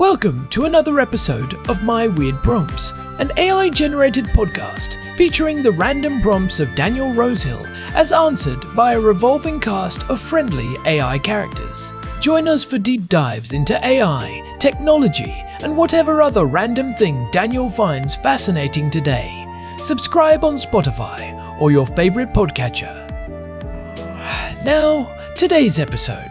Welcome to another episode of My Weird Prompts, an AI-generated podcast featuring the random prompts of Daniel Rosehill as answered by a revolving cast of friendly AI characters. Join us for deep dives into AI, technology, and whatever other random thing Daniel finds fascinating today. Subscribe on Spotify or your favorite podcatcher. Now, today's episode.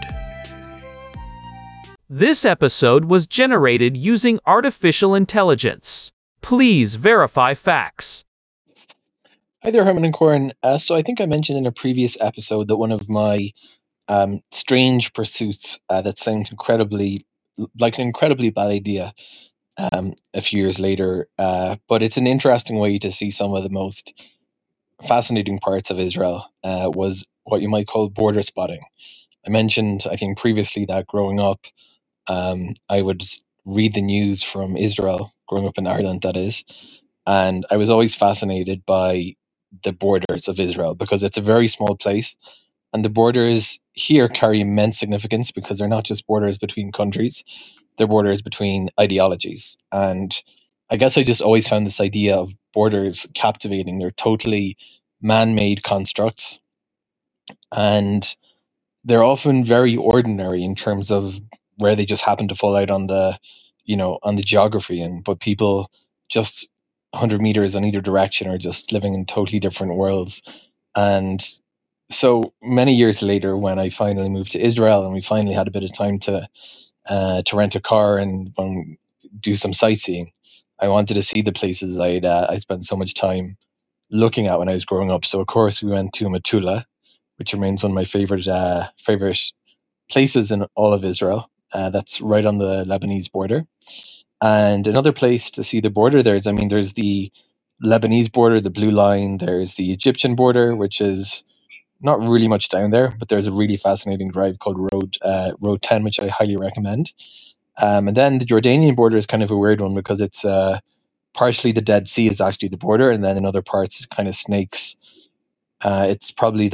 This episode was generated using artificial intelligence. Please verify facts. Hi there, Herman and Corin. So I think I mentioned in a previous episode that one of my strange pursuits that sounds like an incredibly bad idea a few years later, but it's an interesting way to see some of the most fascinating parts of Israel was what you might call border spotting. I mentioned, I think previously, that growing up, I would read the news from Israel, growing up in Ireland, that is, and I was always fascinated by the borders of Israel because it's a very small place, and the borders here carry immense significance because they're not just borders between countries, they're borders between ideologies. And I guess I just always found this idea of borders captivating. They're totally man-made constructs, and they're often very ordinary in terms of where they just happen to fall out on the, on the geography. But people just 100 meters on either direction are just living in totally different worlds. And so many years later, when I finally moved to Israel and we finally had a bit of time to rent a car and do some sightseeing, I wanted to see the places I spent so much time looking at when I was growing up. So of course we went to Metula, which remains one of my favorite places in all of Israel. That's right on the Lebanese border. And another place to see the border, there's the Lebanese border, the Blue Line. There's the Egyptian border, which is not really much down there, but there's a really fascinating drive called Road 10, which I highly recommend. And then the Jordanian border is kind of a weird one because it's partially the Dead Sea is actually the border, and then in other parts it kind of snakes. It's probably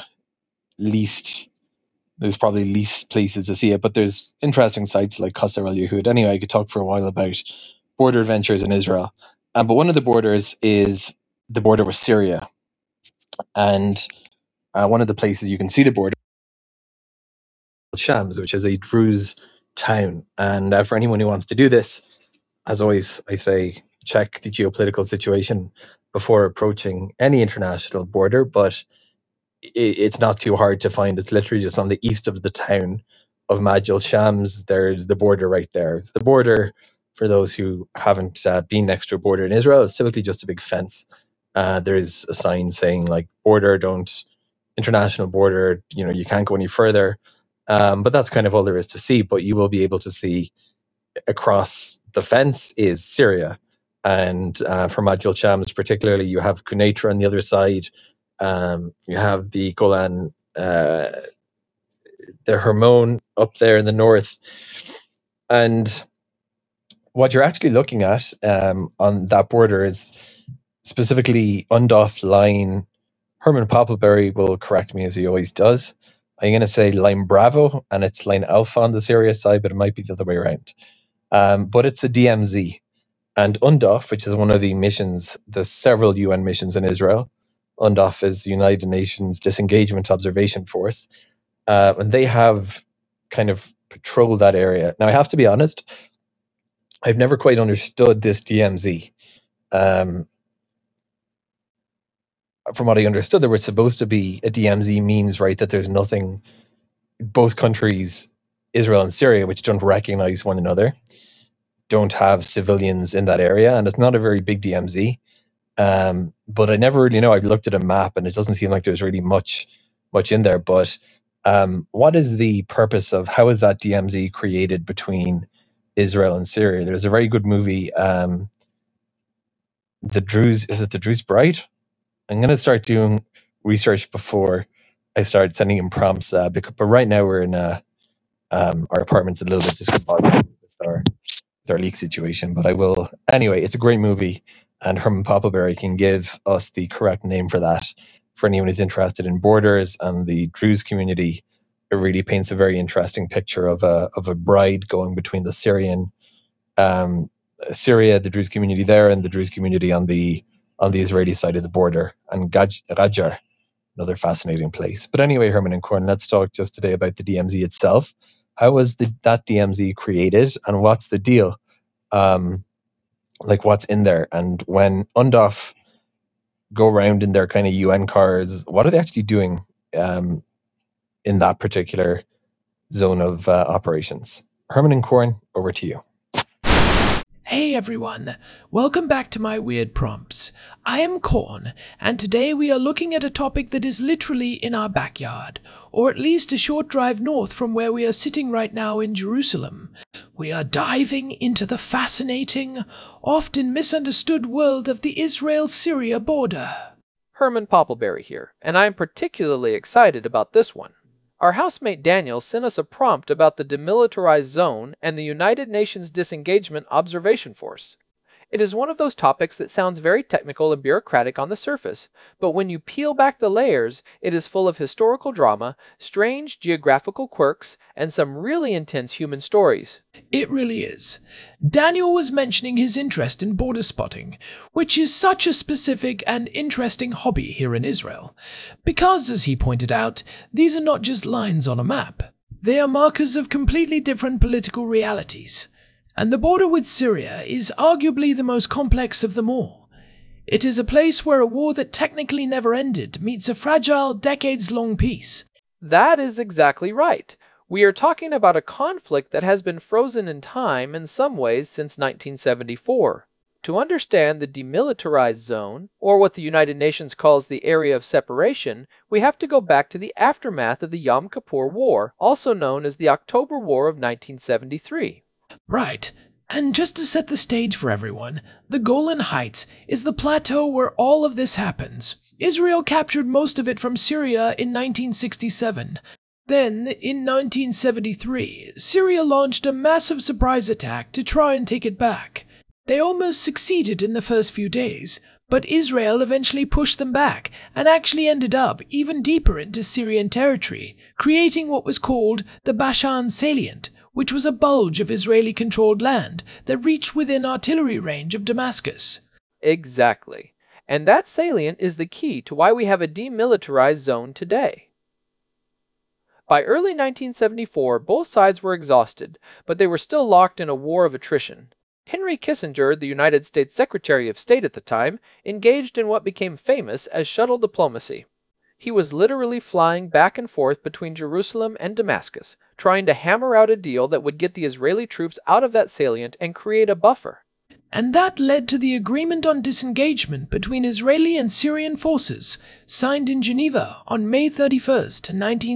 there's probably least places to see it, but there's interesting sites like Qasr Al Yahud. Anyway, I could talk for a while about border adventures in Israel. But one of the borders is the border with Syria. And one of the places you can see the border is Shams, which is a Druze town. And for anyone who wants to do this, as always, I say check the geopolitical situation before approaching any international border, but it's not too hard to find. It's literally just on the east of the town of Majul Shams. There's the border right there. It's the border, for those who haven't been next to a border in Israel, it's typically just a big fence. There's a sign saying like international border, you can't go any further. But that's kind of all there is to see. But you will be able to see across the fence is Syria. And for Majul Shams particularly, you have Quneitra on the other side. You have the Golan, the Hermon up there in the north. And what you're actually looking at on that border is specifically Undoff line. Herman Poppleberry will correct me as he always does. I'm going to say line Bravo, and it's line Alpha on the Syria side, but it might be the other way around. But it's a DMZ. And Undoff, which is one of the missions, the several UN missions in Israel. UNDOF is the United Nations Disengagement Observation Force, and they have kind of patrolled that area. Now, I have to be honest, I've never quite understood this DMZ. From what I understood, there was supposed to be a DMZ means, right, that there's nothing, both countries, Israel and Syria, which don't recognize one another, don't have civilians in that area, and it's not a very big DMZ. But I never really know. I looked at a map and it doesn't seem like there's really much in there. But what is the purpose of, how is that DMZ created between Israel and Syria? There's a very good movie, The Druze, is it The Druze Bride? I'm going to start doing research before I start sending in prompts, but right now we're in our apartment's a little bit discombobulated with our leak situation, but I will, anyway, it's a great movie. And Herman Poppleberry can give us the correct name for that. For anyone who's interested in borders and the Druze community, it really paints a very interesting picture of a bride going between the Syrian um, Syria, the Druze community there, and the Druze community on the Israeli side of the border, and Gajar, another fascinating place. But anyway, Herman and Corn, let's talk just today about the DMZ itself. How was that DMZ created, and what's the deal? Like, what's in there? And when UNDOF go around in their kind of UN cars, what are they actually doing in that particular zone of operations? Herman and Corn, over to you. Hey everyone, welcome back to my weird prompts. I am Korn, and today we are looking at a topic that is literally in our backyard, or at least a short drive north from where we are sitting right now in Jerusalem. We are diving into the fascinating, often misunderstood world of the Israel-Syria border. Herman Poppleberry here, and I am particularly excited about this one. Our housemate Daniel sent us a prompt about the Demilitarized Zone and the United Nations Disengagement Observation Force. It is one of those topics that sounds very technical and bureaucratic on the surface, but when you peel back the layers, it is full of historical drama, strange geographical quirks, and some really intense human stories. It really is. Daniel was mentioning his interest in border spotting, which is such a specific and interesting hobby here in Israel, because, as he pointed out, these are not just lines on a map. They are markers of completely different political realities. And the border with Syria is arguably the most complex of them all. It is a place where a war that technically never ended meets a fragile, decades-long peace. That is exactly right. We are talking about a conflict that has been frozen in time in some ways since 1974. To understand the demilitarized zone, or what the United Nations calls the area of separation, we have to go back to the aftermath of the Yom Kippur War, also known as the October War of 1973. Right. And just to set the stage for everyone, the Golan Heights is the plateau where all of this happens. Israel captured most of it from Syria in 1967. Then, in 1973, Syria launched a massive surprise attack to try and take it back. They almost succeeded in the first few days, but Israel eventually pushed them back and actually ended up even deeper into Syrian territory, creating what was called the Bashan Salient, which was a bulge of Israeli-controlled land that reached within artillery range of Damascus. Exactly. And that salient is the key to why we have a demilitarized zone today. By early 1974, both sides were exhausted, but they were still locked in a war of attrition. Henry Kissinger, the United States Secretary of State at the time, engaged in what became famous as shuttle diplomacy. He was literally flying back and forth between Jerusalem and Damascus, trying to hammer out a deal that would get the Israeli troops out of that salient and create a buffer. And that led to the Agreement on Disengagement between Israeli and Syrian forces, signed in Geneva on May 31st,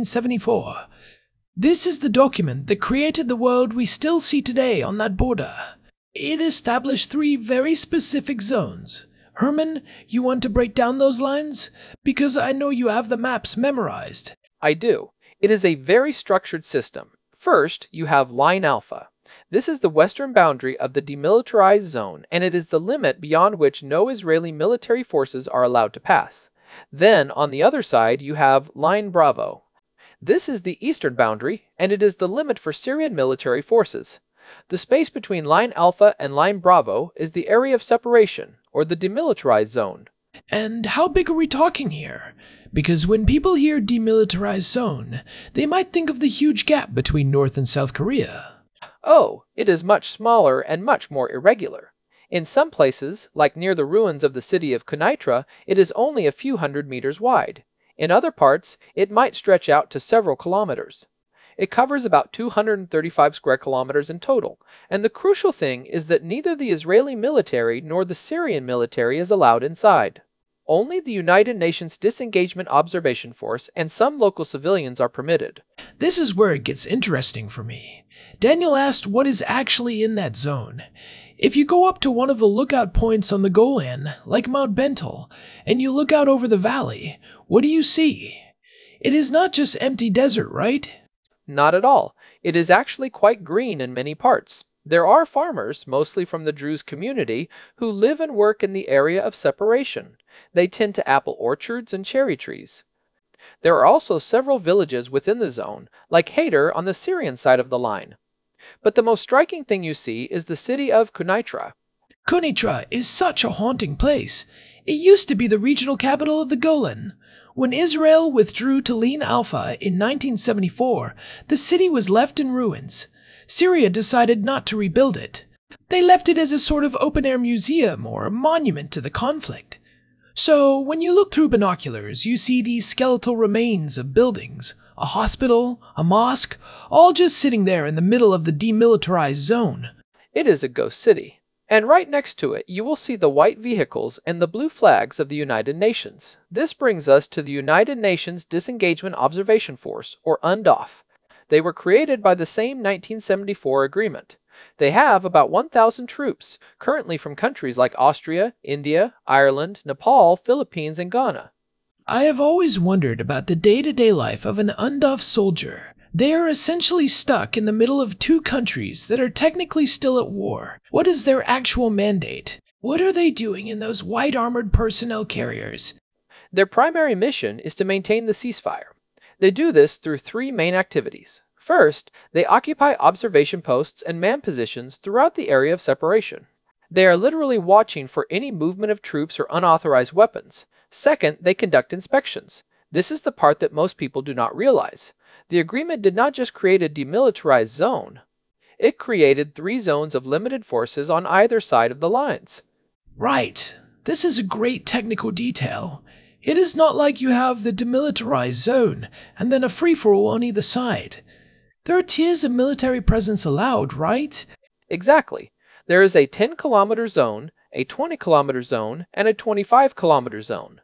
1974. This is the document that created the world we still see today on that border. It established 3 very specific zones. Herman, you want to break down those lines? Because I know you have the maps memorized. I do. It is a very structured system. First, you have Line Alpha. This is the western boundary of the demilitarized zone, and it is the limit beyond which no Israeli military forces are allowed to pass. Then, on the other side, you have Line Bravo. This is the eastern boundary, and it is the limit for Syrian military forces. The space between Line Alpha and Line Bravo is the area of separation, or the demilitarized zone. And how big are we talking here? Because when people hear demilitarized zone, they might think of the huge gap between North and South Korea. Oh, it is much smaller and much more irregular. In some places, like near the ruins of the city of Quneitra, it is only a few hundred meters wide. In other parts, it might stretch out to several kilometers. It covers about 235 square kilometers in total, and the crucial thing is that neither the Israeli military nor the Syrian military is allowed inside. Only the United Nations Disengagement Observation Force and some local civilians are permitted. This is where it gets interesting for me. Daniel asked what is actually in that zone. If you go up to one of the lookout points on the Golan, like Mount Bentel, and you look out over the valley, what do you see? It is not just empty desert, right? Not at all. It is actually quite green in many parts. There are farmers, mostly from the Druze community, who live and work in the area of separation. They tend to apple orchards and cherry trees. There are also several villages within the zone, like Hayder on the Syrian side of the line. But the most striking thing you see is the city of Quneitra. Quneitra is such a haunting place. It used to be the regional capital of the Golan. When Israel withdrew to Lean Alpha in 1974, the city was left in ruins. Syria decided not to rebuild it. They left it as a sort of open-air museum or a monument to the conflict. So, when you look through binoculars, you see these skeletal remains of buildings, a hospital, a mosque, all just sitting there in the middle of the demilitarized zone. It is a ghost city. And right next to it, you will see the white vehicles and the blue flags of the United Nations. This brings us to the United Nations Disengagement Observation Force, or UNDOF. They were created by the same 1974 agreement. They have about 1,000 troops, currently from countries like Austria, India, Ireland, Nepal, Philippines, and Ghana. I have always wondered about the day-to-day life of an UNDOF soldier. They are essentially stuck in the middle of two countries that are technically still at war. What is their actual mandate? What are they doing in those white armored personnel carriers? Their primary mission is to maintain the ceasefire. They do this through three main activities. First, they occupy observation posts and man positions throughout the area of separation. They are literally watching for any movement of troops or unauthorized weapons. Second, they conduct inspections. This is the part that most people do not realize. The agreement did not just create a demilitarized zone. It created 3 zones of limited forces on either side of the lines. Right. This is a great technical detail. It is not like you have the demilitarized zone and then a free-for-all on either side. There are tiers of military presence allowed, right? Exactly. There is a 10-kilometer zone, a 20-kilometer zone, and a 25-kilometer zone.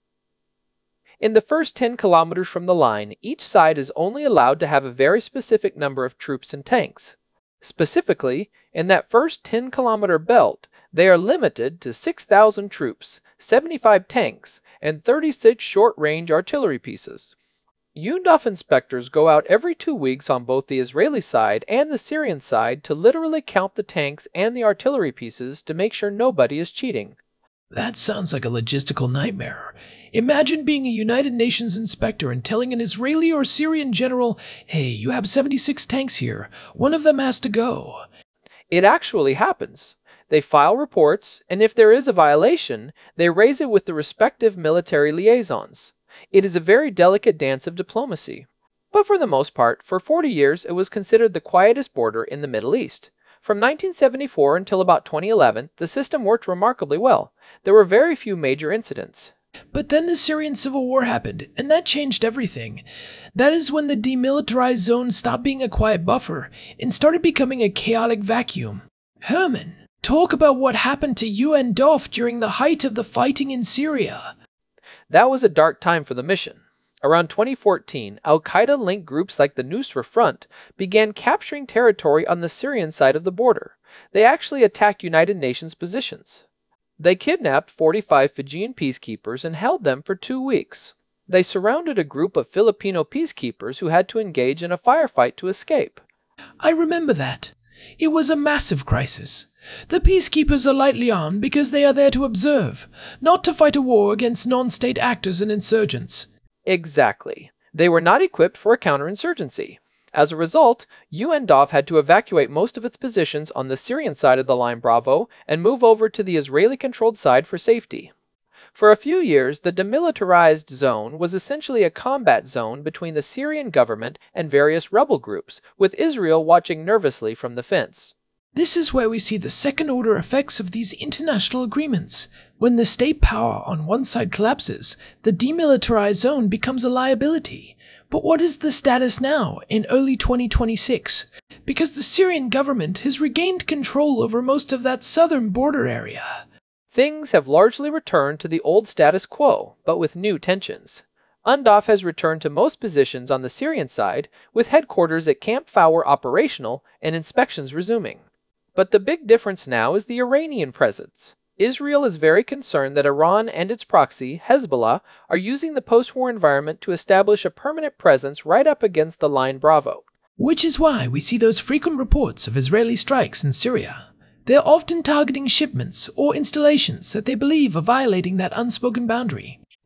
In the first 10 kilometers from the line, each side is only allowed to have a very specific number of troops and tanks. Specifically, in that first 10-kilometer belt, they are limited to 6,000 troops, 75 tanks, and 36 short-range artillery pieces. UNDOF inspectors go out every 2 weeks on both the Israeli side and the Syrian side to literally count the tanks and the artillery pieces to make sure nobody is cheating. That sounds like a logistical nightmare. Imagine being a United Nations inspector and telling an Israeli or Syrian general, hey, you have 76 tanks here. One of them has to go. It actually happens. They file reports, and if there is a violation, they raise it with the respective military liaisons. It is a very delicate dance of diplomacy. But for the most part, for 40 years, it was considered the quietest border in the Middle East. From 1974 until about 2011, the system worked remarkably well. There were very few major incidents. But then the Syrian civil war happened, and that changed everything. That is when the demilitarized zone stopped being a quiet buffer and started becoming a chaotic vacuum. Herman, talk about what happened to UNDOF during the height of the fighting in Syria. That was a dark time for the mission. Around 2014, al-Qaeda-linked groups like the Nusra Front began capturing territory on the Syrian side of the border. They actually attacked United Nations positions. They kidnapped 45 Fijian peacekeepers and held them for 2 weeks. They surrounded a group of Filipino peacekeepers who had to engage in a firefight to escape. I remember that. It was a massive crisis. The peacekeepers are lightly armed because they are there to observe, not to fight a war against non-state actors and insurgents. Exactly. They were not equipped for a counterinsurgency. As a result, UNDOF had to evacuate most of its positions on the Syrian side of the Line Bravo and move over to the Israeli-controlled side for safety. For a few years, the demilitarized zone was essentially a combat zone between the Syrian government and various rebel groups, with Israel watching nervously from the fence. This is where we see the second-order effects of these international agreements. When the state power on one side collapses, the demilitarized zone becomes a liability. But what is the status now, in early 2026? Because the Syrian government has regained control over most of that southern border area. Things have largely returned to the old status quo, but with new tensions. UNDOF has returned to most positions on the Syrian side, with headquarters at Camp Fower operational and inspections resuming. But the big difference now is the Iranian presence. Israel is very concerned that Iran and its proxy, Hezbollah, are using the post-war environment to establish a permanent presence right up against the Line Bravo. Which is why we see those frequent reports of Israeli strikes in Syria. They're often targeting shipments or installations that they believe are violating that unspoken boundary.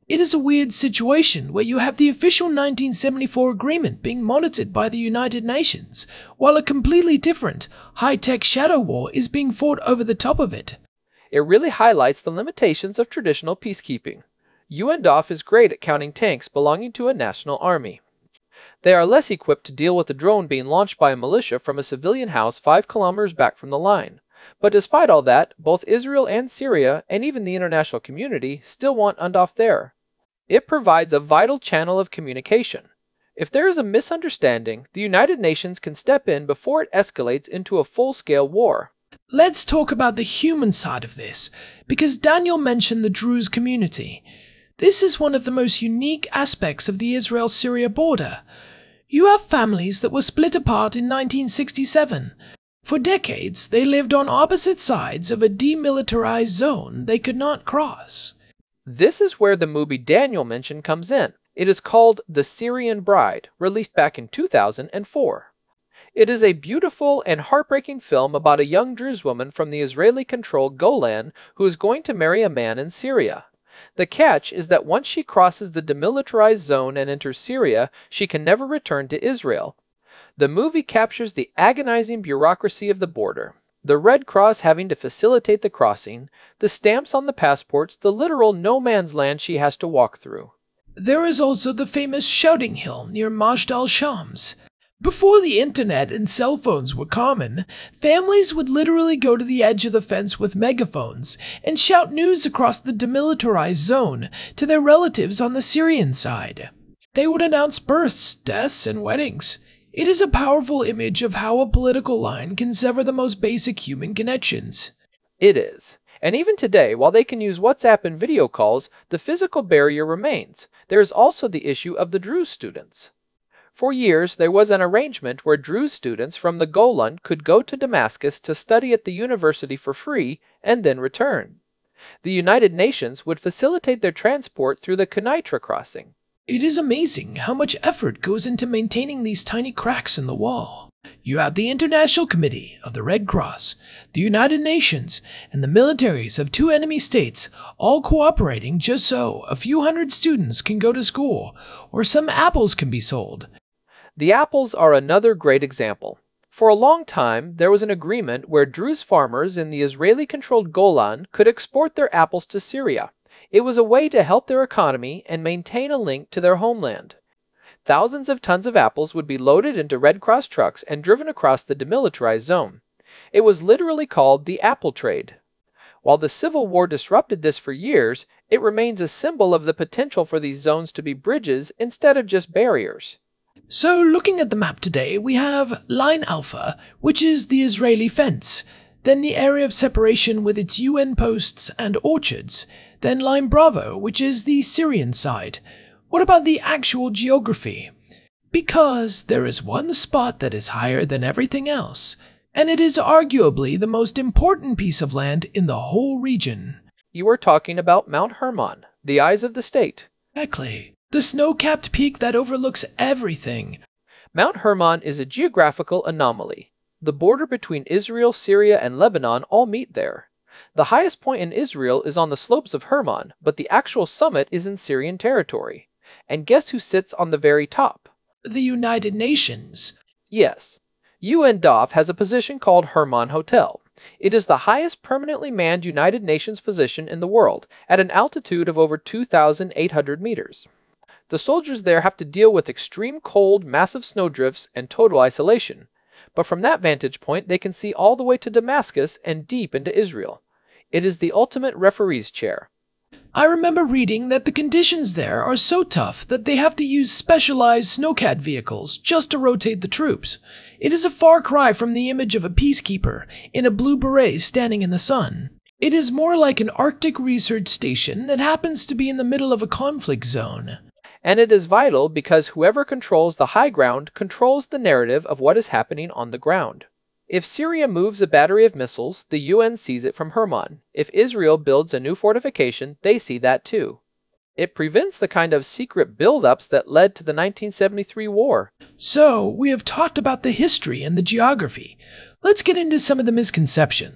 It is a weird situation where you have the official 1974 agreement being monitored by the United Nations, while a completely different, high-tech shadow war is being fought over the top of it. It really highlights the limitations of traditional peacekeeping. UNDOF is great at counting tanks belonging to a national army. They are less equipped to deal with a drone being launched by a militia from a civilian house 5 kilometers back from the line. But despite all that, both Israel and Syria, and even the international community, still want UNDOF there. It provides a vital channel of communication. If there is a misunderstanding, the United Nations can step in before it escalates into a full-scale war. Let's talk about the human side of this, because Daniel mentioned the Druze community. This is one of the most unique aspects of the Israel-Syria border. You have families that were split apart in 1967. For decades, they lived on opposite sides of a demilitarized zone they could not cross. This is where the movie Daniel mentioned comes in. It is called The Syrian Bride, released back in 2004. It is a beautiful and heartbreaking film about a young Druze woman from the Israeli-controlled Golan who is going to marry a man in Syria. The catch is that once she crosses the demilitarized zone and enters Syria, she can never return to Israel. The movie captures the agonizing bureaucracy of the border. The Red Cross having to facilitate the crossing, the stamps on the passports, the literal no man's land she has to walk through. There is also the famous Shouting Hill near Majd al-Shams. Before the internet and cell phones were common, families would literally go to the edge of the fence with megaphones and shout news across the demilitarized zone to their relatives on the Syrian side. They would announce births, deaths, and weddings. It is a powerful image of how a political line can sever the most basic human connections. It is. And even today, while they can use WhatsApp and video calls, the physical barrier remains. There is also the issue of the Druze students. For years, there was an arrangement where Druze students from the Golan could go to Damascus to study at the university for free and then return. The United Nations would facilitate their transport through the Quneitra crossing. It is amazing how much effort goes into maintaining these tiny cracks in the wall. You have the International Committee of the Red Cross, the United Nations, and the militaries of 2 enemy states all cooperating just so a few hundred students can go to school or some apples can be sold. The apples are another great example. For a long time, there was an agreement where Druze farmers in the Israeli-controlled Golan could export their apples to Syria. It was a way to help their economy and maintain a link to their homeland. Thousands of tons of apples would be loaded into Red Cross trucks and driven across the demilitarized zone. It was literally called the apple trade. While the Civil War disrupted this for years, it remains a symbol of the potential for these zones to be bridges instead of just barriers. So, looking at the map today, we have Line Alpha, which is the Israeli fence, then the area of separation with its UN posts and orchards, then Line Bravo, which is the Syrian side. What about the actual geography? Because there is one spot that is higher than everything else, and it is arguably the most important piece of land in the whole region. You are talking about Mount Hermon, the eyes of the state. Exactly. The snow-capped peak that overlooks everything. Mount Hermon is a geographical anomaly. The border between Israel, Syria, and Lebanon all meet there. The highest point in Israel is on the slopes of Hermon, but the actual summit is in Syrian territory. And guess who sits on the very top? The United Nations. Yes. UNDOF has a position called Hermon Hotel. It is the highest permanently manned United Nations position in the world, at an altitude of over 2,800 meters. The soldiers there have to deal with extreme cold, massive snowdrifts, and total isolation. But from that vantage point, they can see all the way to Damascus and deep into Israel. It is the ultimate referee's chair. I remember reading that the conditions there are so tough that they have to use specialized snowcat vehicles just to rotate the troops. It is a far cry from the image of a peacekeeper in a blue beret standing in the sun. It is more like an Arctic research station that happens to be in the middle of a conflict zone. And it is vital because whoever controls the high ground controls the narrative of what is happening on the ground. If Syria moves a battery of missiles, the UN sees it from Hermon. If Israel builds a new fortification, they see that too. It prevents the kind of secret build-ups that led to the 1973 war. So, we have talked about the history and the geography. Let's get into some of the misconceptions.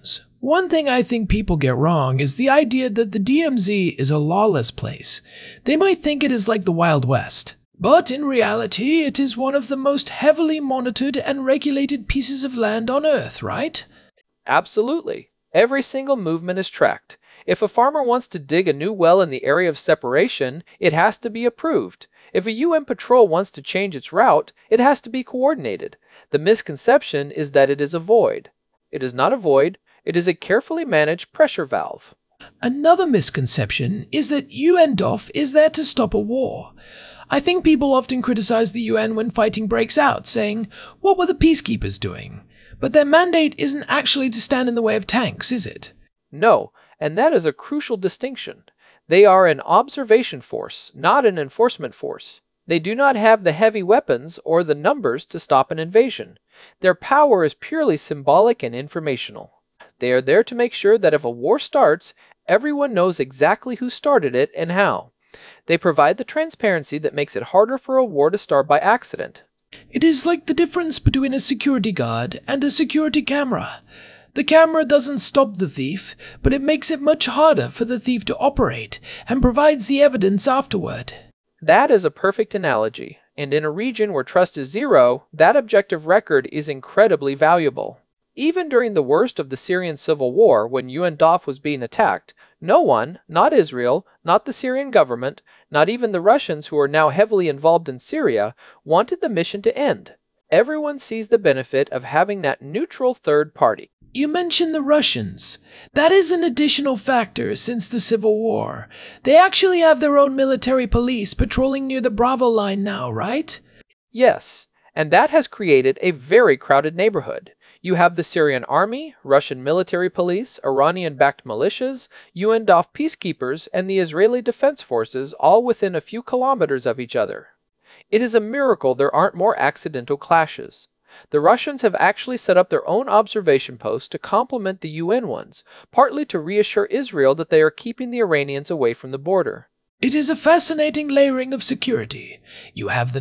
One thing I think people get wrong is the idea that the DMZ is a lawless place. They might think it is like the Wild West. But in reality, it is one of the most heavily monitored and regulated pieces of land on Earth, right? Absolutely. Every single movement is tracked. If a farmer wants to dig a new well in the area of separation, it has to be approved. If a UN patrol wants to change its route, it has to be coordinated. The misconception is that it is a void. It is not a void, it is a carefully managed pressure valve. Another misconception is that UNDOF is there to stop a war. I think people often criticize the UN when fighting breaks out, saying, "What were the peacekeepers doing?" But their mandate isn't actually to stand in the way of tanks, is it? No, and that is a crucial distinction. They are an observation force, not an enforcement force. They do not have the heavy weapons or the numbers to stop an invasion. Their power is purely symbolic and informational. They are there to make sure that if a war starts, everyone knows exactly who started it and how. They provide the transparency that makes it harder for a war to start by accident. It is like the difference between a security guard and a security camera. The camera doesn't stop the thief, but it makes it much harder for the thief to operate and provides the evidence afterward. That is a perfect analogy, and in a region where trust is zero, that objective record is incredibly valuable. Even during the worst of the Syrian civil war, when UNDOF was being attacked, no one, not Israel, not the Syrian government, not even the Russians who are now heavily involved in Syria, wanted the mission to end. Everyone sees the benefit of having that neutral third party. You mentioned the Russians. That is an additional factor since the Civil War. They actually have their own military police patrolling near the Bravo line now, right? Yes, and that has created a very crowded neighborhood. You have the Syrian army, Russian military police, Iranian-backed militias, UNDOF peacekeepers, and the Israeli Defense Forces all within a few kilometers of each other. It is a miracle there aren't more accidental clashes. The Russians have actually set up their own observation posts to complement the UN ones, partly to reassure Israel that they are keeping the Iranians away from the border. It is a fascinating layering of security. You have the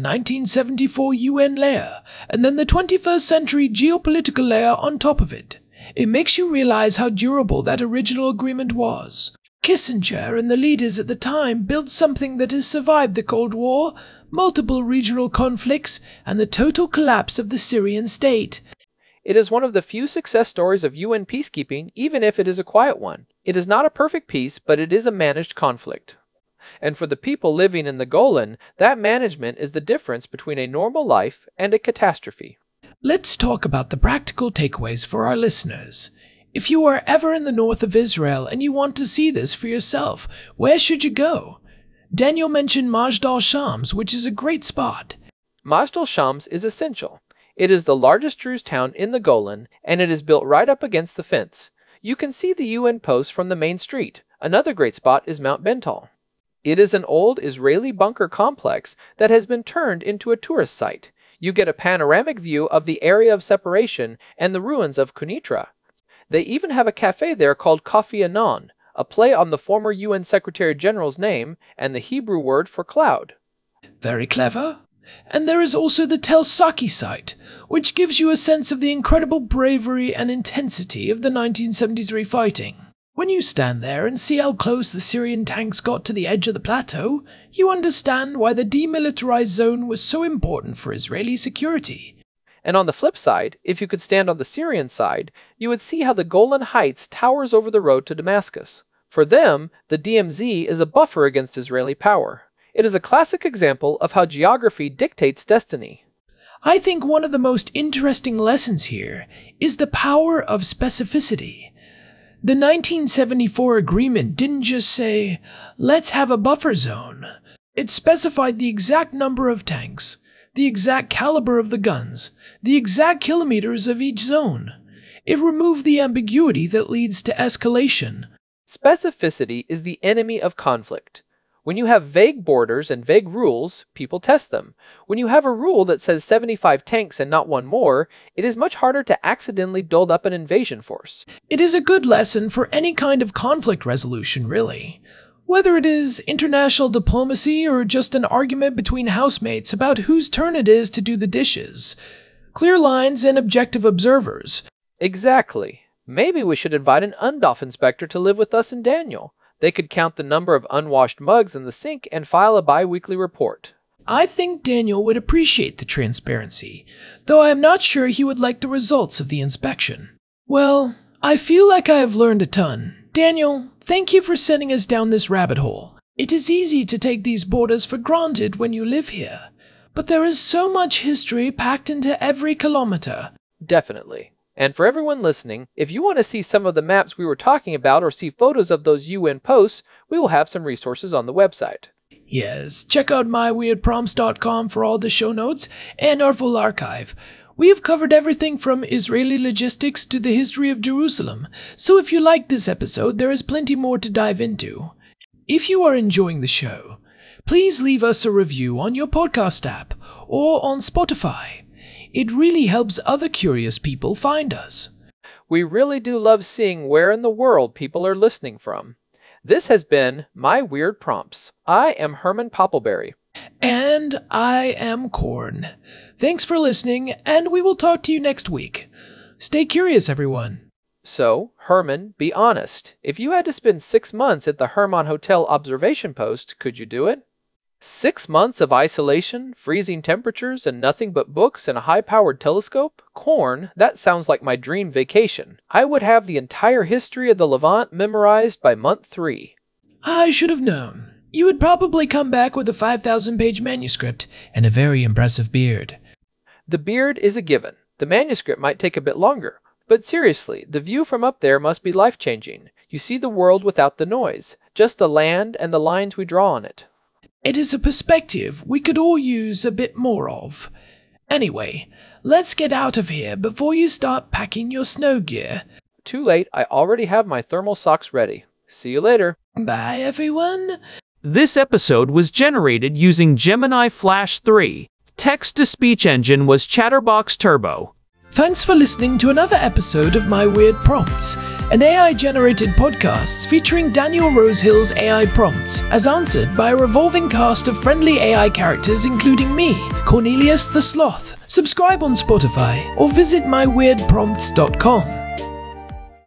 1974 UN layer, and then the 21st century geopolitical layer on top of it. It makes you realize how durable that original agreement was. Kissinger and the leaders at the time built something that has survived the Cold War, multiple regional conflicts, and the total collapse of the Syrian state. It is one of the few success stories of UN peacekeeping, even if it is a quiet one. It is not a perfect peace, but it is a managed conflict. And for the people living in the Golan, that management is the difference between a normal life and a catastrophe. Let's talk about the practical takeaways for our listeners. If you are ever in the north of Israel and you want to see this for yourself, where should you go? Daniel mentioned Majdal Shams, which is a great spot. Majdal Shams is essential. It is the largest Druze town in the Golan, and it is built right up against the fence. You can see the UN post from the main street. Another great spot is Mount Bental. It is an old Israeli bunker complex that has been turned into a tourist site. You get a panoramic view of the area of separation and the ruins of Quneitra. They even have a cafe there called Kofi Anon, a play on the former UN Secretary General's name and the Hebrew word for cloud. Very clever. And there is also the Tel Saki site, which gives you a sense of the incredible bravery and intensity of the 1973 fighting. When you stand there and see how close the Syrian tanks got to the edge of the plateau, you understand why the demilitarized zone was so important for Israeli security. And on the flip side, if you could stand on the Syrian side, you would see how the Golan Heights towers over the road to Damascus. For them, the DMZ is a buffer against Israeli power. It is a classic example of how geography dictates destiny. I think one of the most interesting lessons here is the power of specificity. The 1974 agreement didn't just say, let's have a buffer zone. It specified the exact number of tanks, the exact caliber of the guns, the exact kilometers of each zone. It removed the ambiguity that leads to escalation. Specificity is the enemy of conflict. When you have vague borders and vague rules, people test them. When you have a rule that says 75 tanks and not one more, it is much harder to accidentally build up an invasion force. It is a good lesson for any kind of conflict resolution, really. Whether it is international diplomacy or just an argument between housemates about whose turn it is to do the dishes. Clear lines and objective observers. Exactly. Maybe we should invite an Undoff inspector to live with us and Daniel. They could count the number of unwashed mugs in the sink and file a bi-weekly report. I think Daniel would appreciate the transparency, though I am not sure he would like the results of the inspection. Well, I feel like I have learned a ton. Daniel, thank you for sending us down this rabbit hole. It is easy to take these borders for granted when you live here, but there is so much history packed into every kilometer. Definitely. And for everyone listening, if you want to see some of the maps we were talking about or see photos of those UN posts, we will have some resources on the website. Yes, check out myweirdprompts.com for all the show notes and our full archive. We have covered everything from Israeli logistics to the history of Jerusalem, so if you liked this episode, there is plenty more to dive into. If you are enjoying the show, please leave us a review on your podcast app or on Spotify. It really helps other curious people find us. We really do love seeing where in the world people are listening from. This has been My Weird Prompts. I am Herman Poppleberry. And I am Corn. Thanks for listening, and we will talk to you next week. Stay curious, everyone. So, Herman, be honest. If you had to spend 6 months at the Hermann Hotel observation post, could you do it? 6 months of isolation, freezing temperatures, and nothing but books and a high-powered telescope? Corn, that sounds like my dream vacation. I would have the entire history of the Levant memorized by month 3. I should have known. You would probably come back with a 5,000-page manuscript and a very impressive beard. The beard is a given. The manuscript might take a bit longer. But seriously, the view from up there must be life-changing. You see the world without the noise, just the land and the lines we draw on it. It is a perspective we could all use a bit more of. Anyway, let's get out of here before you start packing your snow gear. Too late, I already have my thermal socks ready. See you later. Bye, everyone. This episode was generated using Gemini Flash 3. Text-to-speech engine was Chatterbox Turbo. Thanks for listening to another episode of My Weird Prompts, an AI-generated podcast featuring Daniel Rosehill's AI prompts, as answered by a revolving cast of friendly AI characters including me, Cornelius the Sloth. Subscribe on Spotify or visit myweirdprompts.com.